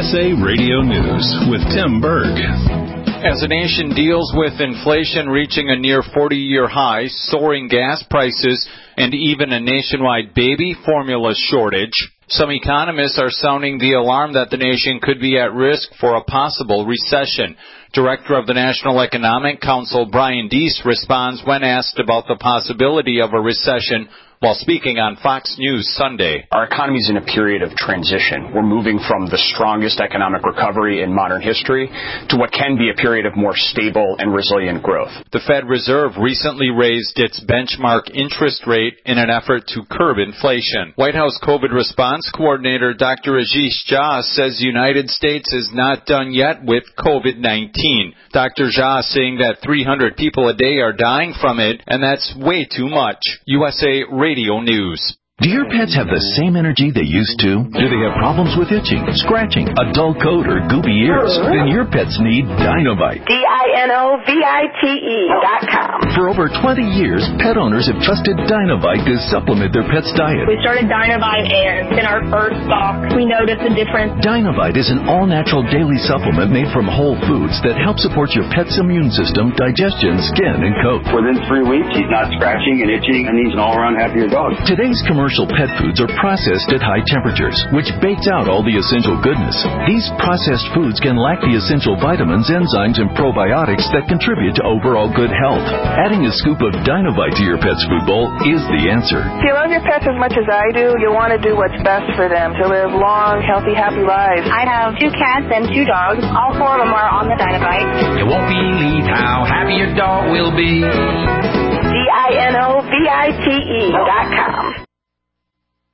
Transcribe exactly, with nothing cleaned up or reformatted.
S A Radio News with Tim Berg. As the nation deals with inflation reaching a near forty-year high, soaring gas prices, and even a nationwide baby formula shortage, some economists are sounding the alarm that the nation could be at risk for a possible recession. Director of the National Economic Council, Brian Deese, responds when asked about the possibility of a recession while speaking on Fox News Sunday. Our economy is in a period of transition. We're moving from the strongest economic recovery in modern history to what can be a period of more stable and resilient growth. The Fed Reserve recently raised its benchmark interest rate in an effort to curb inflation. White House COVID response coordinator Doctor Ashish Jha says the United States is not done yet with COVID nineteen. Doctor Jha saying that three hundred people a day are dying from it, and that's way too much. U S A Radio News. Do your pets have the same energy they used to? Do they have problems with itching, scratching, a dull coat, or goopy ears? Then your pets need Dinovite. D I N O V I T E dot com. For over twenty years, pet owners have trusted Dinovite to supplement their pet's diet. We started Dinovite, and in our first box, we noticed a difference. Dinovite is an all-natural daily supplement made from whole foods that help support your pet's immune system, digestion, skin, and coat. Within three weeks, he's not scratching and itching, and he's an all-around happier dog. Today's commercial pet foods are processed at high temperatures, which bakes out all the essential goodness. These processed foods can lack the essential vitamins, enzymes, and probiotics that contribute to overall good health. Adding a scoop of Dinovite to your pet's food bowl is the answer. If you love your pets as much as I do, you want to do what's best for them to live long, healthy, happy lives. I have two cats and two dogs. All four of them are on the Dinovite. You won't believe how happy your dog will be. D I N O V I T E dot com.